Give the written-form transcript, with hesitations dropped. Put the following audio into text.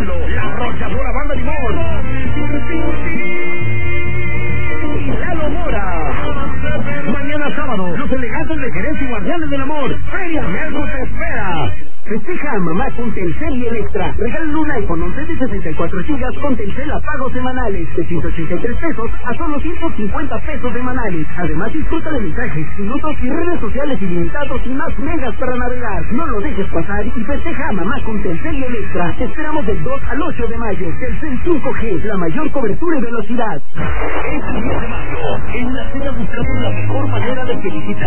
Pueblo, la arrolladora Banda Limón y Lalo Mora. Mañana sábado, los elegantes de Jerez y Guardianes del Amor. Feria Merco te espera. Festeja a mamá con Telcel y Electra. Regálale un iPhone 11 de 64 GB con Telcel a pagos semanales de 183 pesos a solo 150 pesos semanales. Además, disfruta de mensajes, minutos y redes sociales ilimitados y más megas para navegar. No lo dejes pasar y festeja a mamá con Telcel y Electra. Te esperamos del 2 al 8 de mayo. Telcel 5G, la mayor cobertura y velocidad. Este 10 de mayo, en la cena buscamos la mejor manera de felicitar